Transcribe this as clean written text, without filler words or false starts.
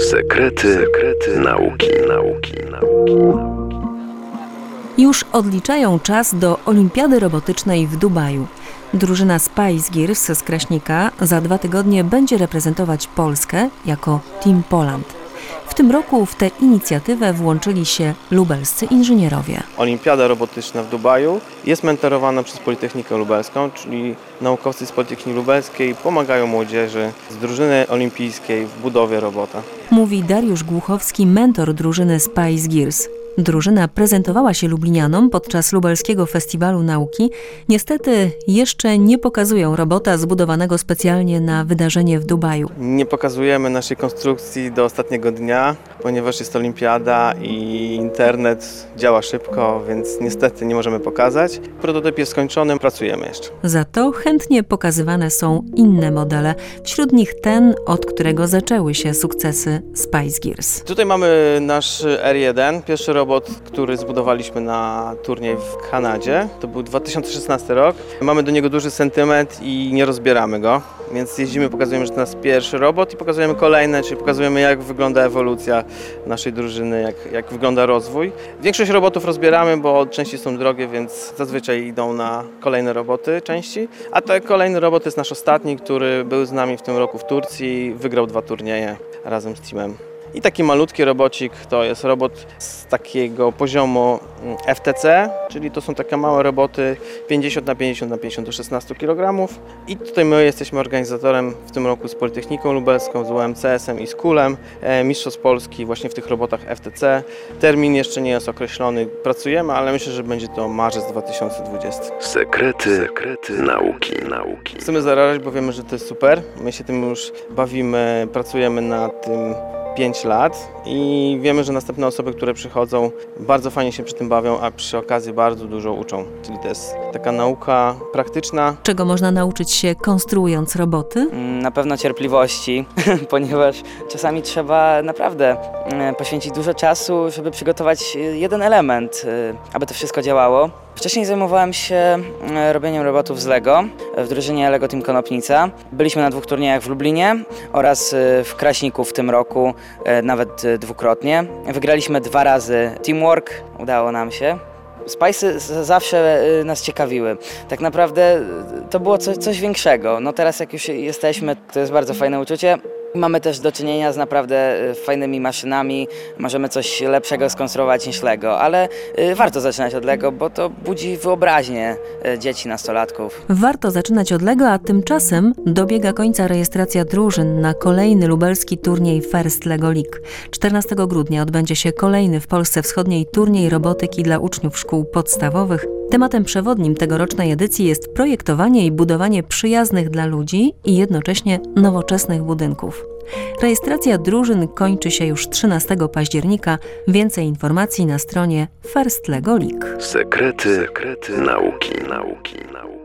Sekrety nauki. Już odliczają czas do Olimpiady Robotycznej w Dubaju. Drużyna Spice Girls z Kraśnika za 2 tygodnie będzie reprezentować Polskę jako Team Poland. W tym roku w tę inicjatywę włączyli się lubelscy inżynierowie. Olimpiada Robotyczna w Dubaju jest mentorowana przez Politechnikę Lubelską, czyli naukowcy z Politechniki Lubelskiej pomagają młodzieży z drużyny olimpijskiej w budowie robota. Mówi Dariusz Głuchowski, mentor drużyny Spice Girls. Drużyna prezentowała się lublinianom podczas lubelskiego festiwalu nauki. Niestety jeszcze nie pokazują robota zbudowanego specjalnie na wydarzenie w Dubaju. Nie pokazujemy naszej konstrukcji do ostatniego dnia, ponieważ jest olimpiada i internet działa szybko, więc niestety nie możemy pokazać. Prototyp jest skończony, pracujemy jeszcze. Za to chętnie pokazywane są inne modele, wśród nich ten, od którego zaczęły się sukcesy Spice Girls. Tutaj mamy nasz R1, pierwszy robot, który zbudowaliśmy na turniej w Kanadzie. To był 2016 rok. Mamy do niego duży sentyment i nie rozbieramy go, więc jeździmy, pokazujemy, że to nasz pierwszy robot i pokazujemy kolejne, czyli pokazujemy, jak wygląda ewolucja naszej drużyny, jak wygląda rozwój. Większość robotów rozbieramy, bo części są drogie, więc zazwyczaj idą na kolejne roboty części, a ten kolejny robot jest nasz ostatni, który był z nami w tym roku w Turcji, wygrał 2 turnieje razem z teamem. I taki malutki robocik to jest robot z takiego poziomu FTC, czyli to są takie małe roboty 50x50x50 do 16 kg. I tutaj my jesteśmy organizatorem w tym roku z Politechniką Lubelską, z UMCS-em i z KUL-em, mistrzostw Polski właśnie w tych robotach FTC. Termin jeszcze nie jest określony, pracujemy, ale myślę, że będzie to marzec 2020. Sekrety nauki. Chcemy zarażać, bo wiemy, że to jest super. My się tym już bawimy, pracujemy nad tym 5 lat i wiemy, że następne osoby, które przychodzą, bardzo fajnie się przy tym bawią, a przy okazji bardzo dużo uczą. Czyli to jest taka nauka praktyczna. Czego można nauczyć się konstruując roboty? Na pewno cierpliwości, ponieważ czasami trzeba naprawdę poświęcić dużo czasu, żeby przygotować jeden element, aby to wszystko działało. Wcześniej zajmowałem się robieniem robotów z Lego w drużynie Lego Team Konopnica. Byliśmy na 2 turniejach w Lublinie oraz w Kraśniku w tym roku, nawet dwukrotnie. Wygraliśmy 2 razy teamwork, udało nam się. Spice'y zawsze nas ciekawiły. Tak naprawdę to było coś większego. No teraz jak już jesteśmy, to jest bardzo fajne uczucie. Mamy też do czynienia z naprawdę fajnymi maszynami, możemy coś lepszego skonstruować niż Lego, ale warto zaczynać od Lego, bo to budzi wyobraźnię dzieci, nastolatków. Warto zaczynać od Lego, a tymczasem dobiega końca rejestracja drużyn na kolejny lubelski turniej First Lego League. 14 grudnia odbędzie się kolejny w Polsce Wschodniej turniej robotyki dla uczniów szkół podstawowych. Tematem przewodnim tegorocznej edycji jest projektowanie i budowanie przyjaznych dla ludzi i jednocześnie nowoczesnych budynków. Rejestracja drużyn kończy się już 13 października. Więcej informacji na stronie First Lego League. Sekrety nauki.